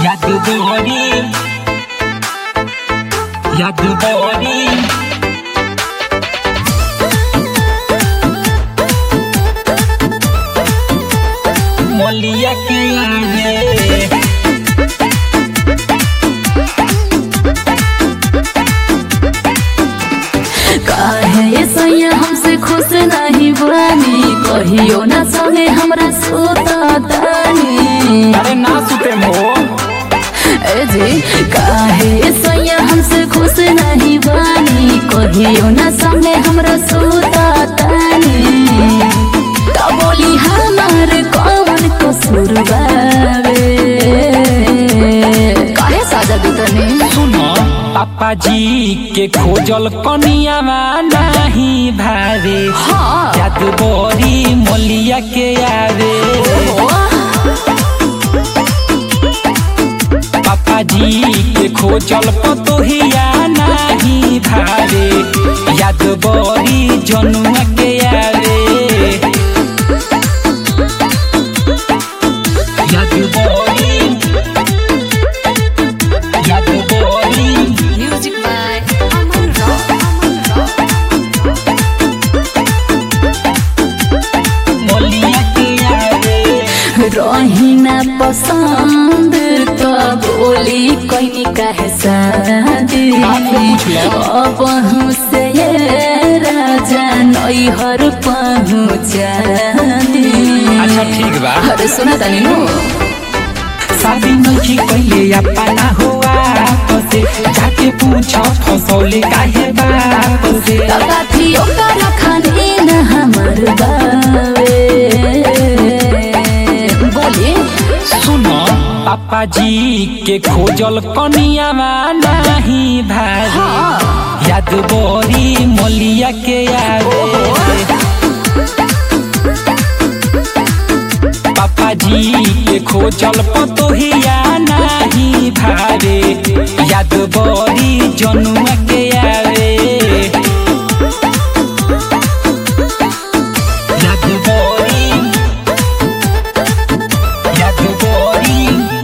याद बोरी याद बोरी मोलिया के आगे काहे सैया हमसे खुश नहीं बानी कहियो ना संगे हमरा सोता तानी। अरे ना सुते मो ए जी काहे सैया हमसे खुश नहीं बानी कहियो ना संगे हमरा सोता तानी। का बोली हमार कौन कसूर बावे काहे साजा दुतनी। सुनो पापा जी के खोजल कनिया नहीं भावे हाँ याद बोरी मोलिया के आवे पापा जी के खोजल पतोहिया नहीं भावे याद बोरी जनुआ के आवे याद बोरी याद बोरी म्यूजिक बाय अमन रॉक मोलिया के आवे रही ना पसंद तो बोली कोई कहे शादी अब हमसे ये राजा नैहर पहुँचा दी। अच्छा ठीक बा अरे सुना तानी नु शादी नहीं कइले अपना हुआ से जाके पूछो फसौले काहे बाप से तका थी ओकर खाने न हमर बावे बोली सुनो पापा जी के खोजल कनिया नहीं भाई याद बोरी मोलिया के आवे पापा जी के खोजल पतोहिया नहीं भावे याद बोरी जनुआ के आवे याद बोरी याद बोरी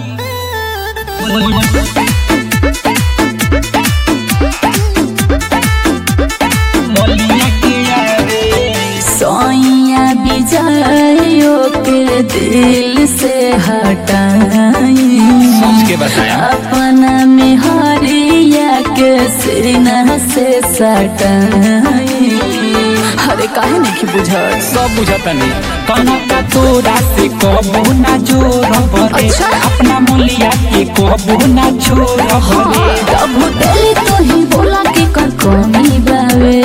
मोलिया के आवे सोइया बिजायो के दिल से हटाई सोच के बताया अपना में हरिया के सीना से सटाई। अरे काहे नहीं बुझत सब बुझता नहीं कनो का तोरा से कबू ना जोर बरे अच्छा। अपना मोलिया के कबू ना छोड़ बरे तब दिल तो ही बोला कि कर कमी बावे।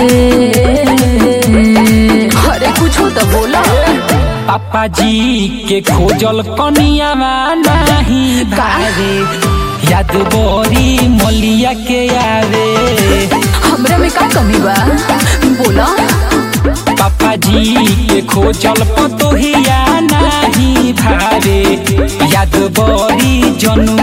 अरे कुछ हो तो बोला पापा जी के खोजल कनिया नहीं भावे याद बोरी मोलिया के आवे हमरा में का कमी बा बोला। पापा जी के खोजल पतोहिया नहीं भावे याद बोरी जनु